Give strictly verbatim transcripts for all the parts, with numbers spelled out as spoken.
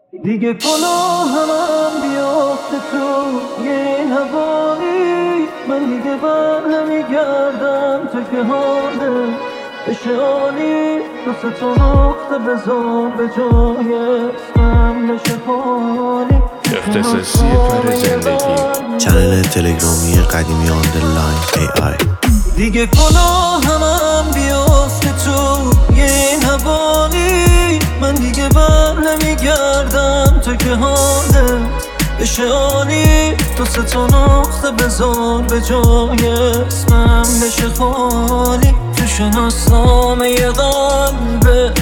دیگه گناهم هم بیافته تو یه هوایی، من دیگه بر نمیگردم تو که حاله بشه عالی. دوست تو نقطه بذار به جای اسمم بشه خالی. اختصاصی پر زندگی چنل تلگرامی قدیمی آندرلاین ای آی. دیگه گناهم هم بیافته تو یه هوایی، من دیگه بر نمیگردم تو که حاله بشه عالی. دوست تو نقطه بذار به جای اسمم بشه خالی. تو شناسنامه یه قلبت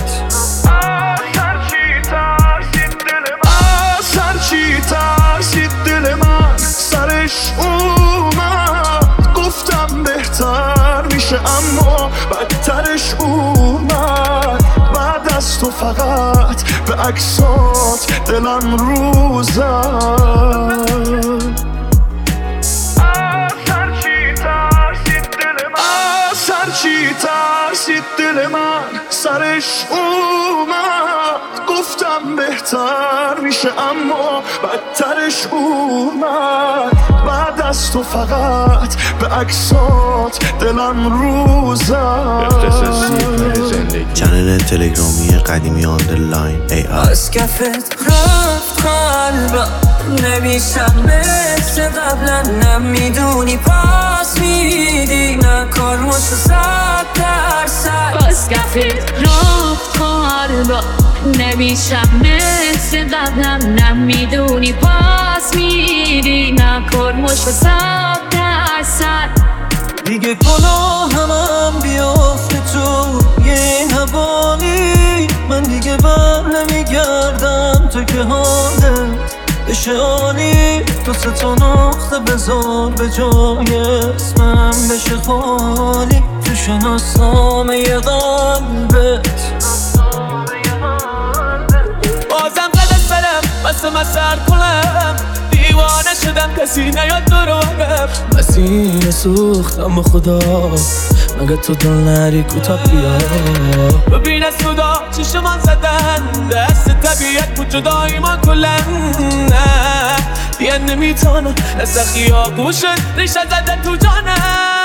هرچی ترسید دل من، هرچی ترسید دل من سرش اومد. گفتم بهتر میشه اما بدترش اومد. بعد از تو فقط به عکسات دلم رو زد. هرچی ترسید دل من سرش اومد. گفتم بهتر میشه اما بدترش اومد. بعد از تو فقط به عکسات دلم رو زد. اختصاصی پر زندگی چنل تلگرامی قدیمی آندرلاین ای آی. از کفت رفت قلبم، نمیشم مثل قبلا. نمیدونی پاس میدی نه کارمشو صد درصد. از کفت رفت قلبم، نمیشم مثل قبلا. نمیدونی پاس میدی نه کارمشو صد درصد. دیگه گناهم هم بیافته تو یه هوایی، من دیگه بر نمیگردم تو که حاله بشه عالی. دوست تو نقطه بذار به جای اسمم بشه خالی. تو شناسنامه یه قلبت بازم قدت برم بسه من سر کنم. دیوانه شدم کسی نیاد دور و بر مسیر سوختم با خدا. مگه تو دل نری کوتا بیا ببین از خدا چشم من زدن. دست طبیعت بود جدایی ما کلن. دیگه نمیتونم از خیابون شد ریشه زده تو جانم.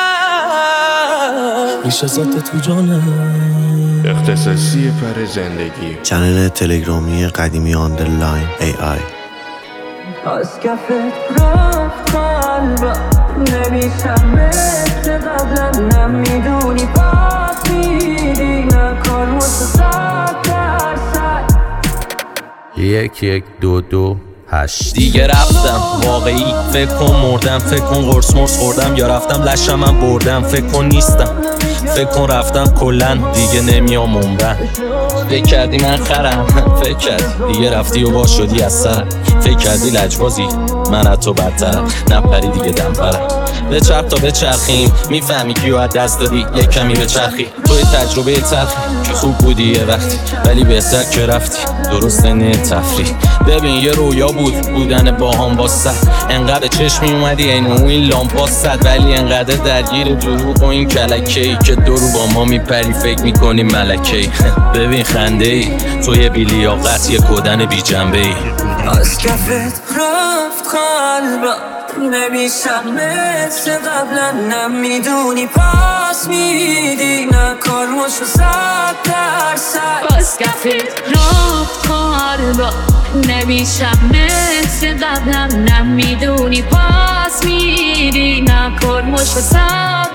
ریشه زده تو جانم. اختصاصی پر زندگی چنل تلگرامی قدیمی آندرلاین ای آی. از کفت رفت قلبم، نمیشم مثل قبلا. نمیدونی پاس میدی نه کارمشو صد درصد. یک یک دو دو هشت. دیگه رفتم واقعی فکر کن مردم. فکر کن قرص مرس خوردم یا رفتم لشم من بردم. فکر کن نیستم فکر کن رفتم کلن دیگه نمیام عمرن. فکر کردی من خرم فکر کردی دیگه رفتی و با شدی از سرم. فکر کردی لجبازی من از تو بدترم. نپری دیگه دم پرم. به چرخ تا به چرخیم میفهمی کیو از دست دادی. یک کمی به چرخی توی تجربه تلخی که خوب بودی یه وقتی ولی بهتر که رفتی. درسته نه تفریح. ببین یه رویا بود بودن با هم با صد. انقدر چشمی اومدی اینو این لامپا صد. ولی انقدر درگیر دروغ و این کلکه‌ای که دورو با ما میپری فکر میکنی ملکه‌ای. ببین خنده ای توی بیلیاقت یه کدن بی جنبه ای. از کفت رفت قلبم، نمیشم مثل قبلا. نمیدونی پاس میدی نه کارمشو صد درصد. از کفت رفت قلبم، نمیشم مثل قبلا. نمیدونی پاس میدی نه کارمشو صد